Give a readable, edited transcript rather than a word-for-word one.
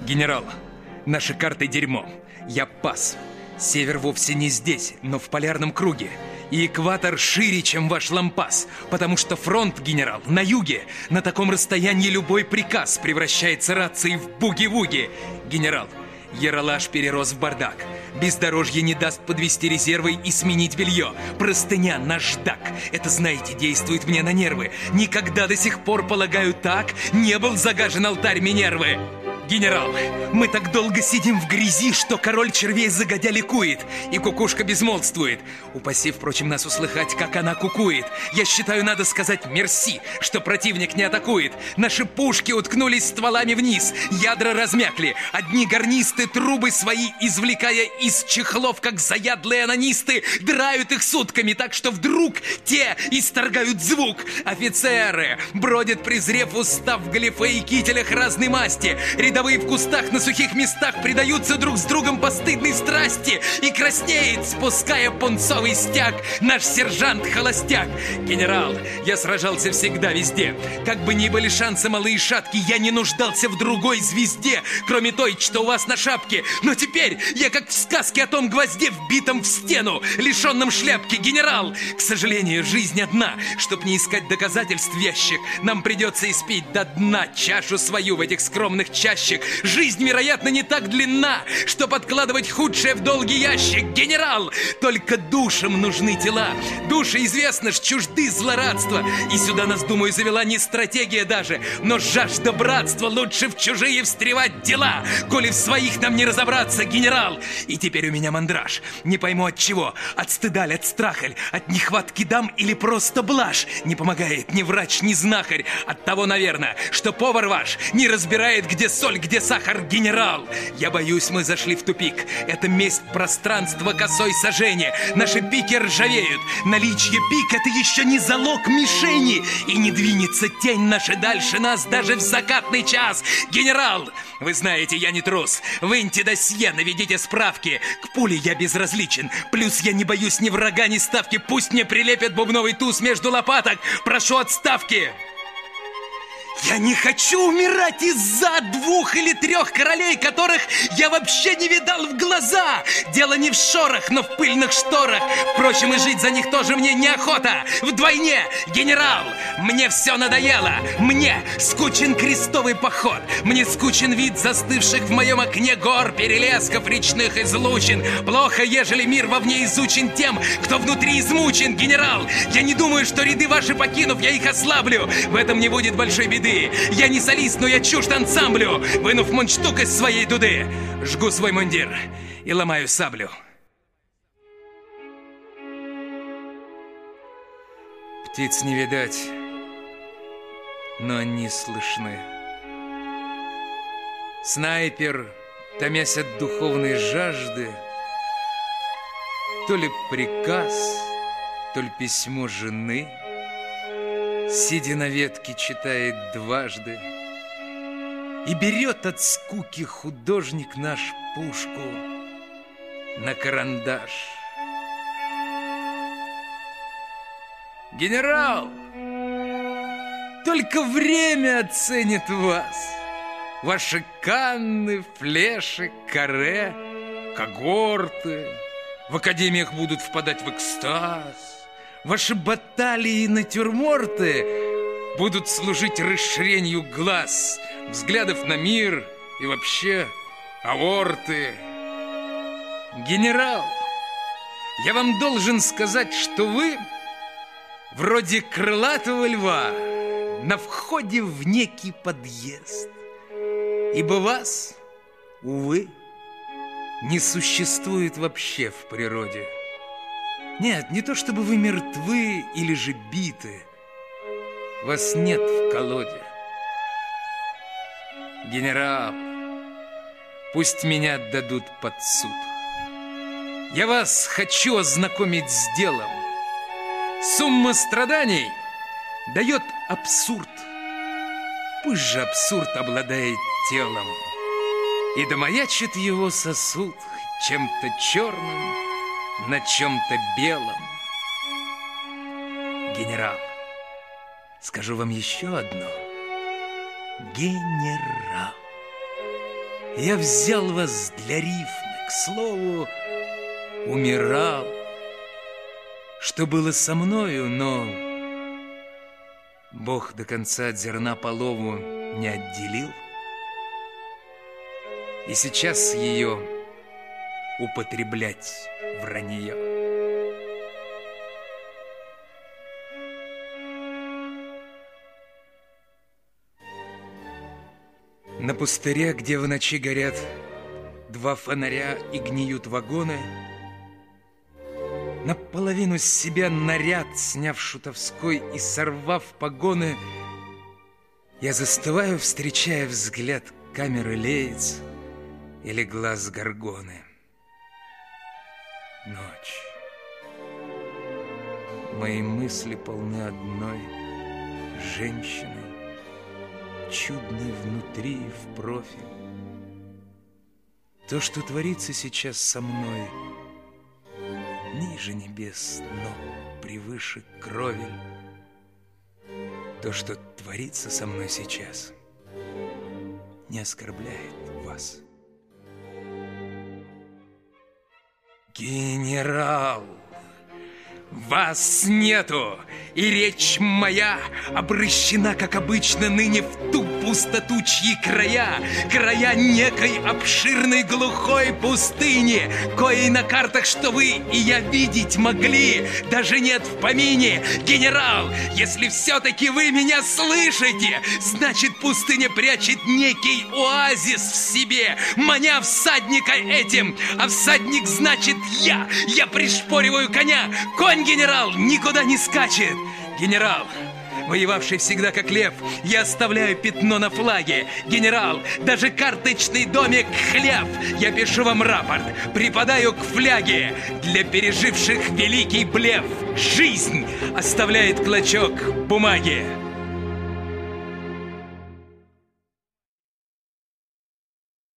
Генерал, наши карты дерьмо. Я пас. Север вовсе не здесь, но в полярном круге. И экватор шире, чем ваш лампас. Потому что фронт, генерал, на юге. На таком расстоянии любой приказ превращается рацией в буги-вуги. Генерал, яролаж перерос в бардак. Бездорожье не даст подвести резервы и сменить белье. Простыня, наждак. Это, знаете, действует мне на нервы. Никогда до сих пор, полагаю, так не был загажен алтарь Минервы. Генерал, мы так долго сидим в грязи, что король червей загодя ликует, и кукушка безмолвствует. Упаси, впрочем, нас услыхать, как она кукует. Я считаю, надо сказать мерси, что противник не атакует. Наши пушки уткнулись стволами вниз, ядра размякли. Одни гарнисты трубы свои, извлекая из чехлов, как заядлые анонисты, драют их сутками, так что вдруг те исторгают звук. Офицеры бродят, презрев устав в галифе и кителях разной масти. Рядовые в кустах на сухих местах предаются друг с другом постыдной страсти. И краснеет, спуская пунцовый стяг, наш сержант-холостяк. Генерал, я сражался всегда везде. Как бы ни были шансы малые и шатки, я не нуждался в другой звезде, кроме той, что у вас на шапке. Но теперь я как в сказке о том гвозде, вбитом в стену, лишенном шляпки. Генерал, к сожалению, жизнь одна. Чтоб не искать доказательств в ящик, нам придется испить до дна чашу свою в этих скромных чащах. Жизнь, вероятно, не так длинна, чтоб откладывать худшее в долгий ящик. Генерал, только душам нужны тела. Души, известно ж, чужды злорадства. И сюда нас, думаю, завела не стратегия даже, но жажда братства. Лучше в чужие встревать дела, коли в своих нам не разобраться, генерал. И теперь у меня мандраж. Не пойму от чего. От стыда ли, от страха ли, от нехватки дам или просто блажь. Не помогает ни врач, ни знахарь. От того, наверное, что повар ваш не разбирает, где соль, где сахар, генерал. Я боюсь, мы зашли в тупик. Это месть пространства косой сажения. Наши пики ржавеют. Наличие пик — это еще не залог мишени. И не двинется тень наша дальше нас даже в закатный час. Генерал, вы знаете, я не трус. Выньте досье, наведите справки. К пуле я безразличен. Плюс я не боюсь ни врага, ни ставки. Пусть мне прилепят бубновый туз между лопаток. Прошу отставки. Я не хочу умирать из-за 2 или 3 королей, которых я вообще не видал в глаза. Дело не в шорах, но в пыльных шторах. Впрочем, и жить за них тоже мне неохота. Вдвойне, генерал, мне все надоело. Мне скучен крестовый поход. Мне скучен вид застывших в моем окне гор, перелесков, речных излучин. Плохо, ежели мир вовне изучен тем, кто внутри измучен. Генерал, я не думаю, что ряды ваши покинув, я их ослаблю. В этом не будет большой беды. Я не солист, но я чужд ансамблю. Вынув мундштук из своей дуды, жгу свой мундир и ломаю саблю. Птиц не видать, но они слышны. Снайпер, томясь от духовной жажды, то ли приказ, то ли письмо жены, сидя на ветке, читает дважды. И берет от скуки художник наш пушку на карандаш. Генерал, только время оценит вас. Ваши канны, флеши, каре, когорты в академиях будут впадать в экстаз. Ваши баталии и натюрморты будут служить расширению глаз, взглядов на мир и вообще аорты. Генерал, я вам должен сказать, что вы вроде крылатого льва на входе в некий подъезд, ибо вас, увы, не существует вообще в природе. Нет, не то чтобы вы мертвы или же биты. Вас нет в колоде. Генерал, пусть меня отдадут под суд. Я вас хочу ознакомить с делом. Сумма страданий дает абсурд. Пусть же абсурд обладает телом, и домаячит его сосуд чем-то черным на чем-то белом. Генерал, скажу вам еще одно. Генерал. Я взял вас для рифмы, к слову, умирал. Что было со мною, но Бог до конца от зерна полову не отделил. И сейчас ее употреблять вранье. На пустыре, где в ночи горят 2 фонаря и гниют вагоны, наполовину с себя наряд, сняв шутовской и сорвав погоны, я застываю, встречая взгляд камеры леец или глаз горгоны. Ночь. Мои мысли полны одной женщины, чудной внутри и в профиль. То, что творится сейчас со мной, ниже небес, но превыше кровель. То, что творится со мной сейчас, не оскорбляет вас. Генерал, вас нету, и речь моя обращена, как обычно, ныне в ту пустоту, чьи края некой обширной глухой пустыни, коей на картах, что вы и я видеть могли, даже нет в помине. Генерал, если все-таки вы меня слышите, значит, пустыня прячет некий оазис в себе, маня всадника этим, а всадник значит я пришпориваю коня. Конь, генерал, никуда не скачет. Генерал, воевавший всегда как лев, я оставляю пятно на флаге. Генерал, даже карточный домик хлеб. Я пишу вам рапорт, припадаю к фляге. Для переживших великий блеф жизнь оставляет клочок бумаги.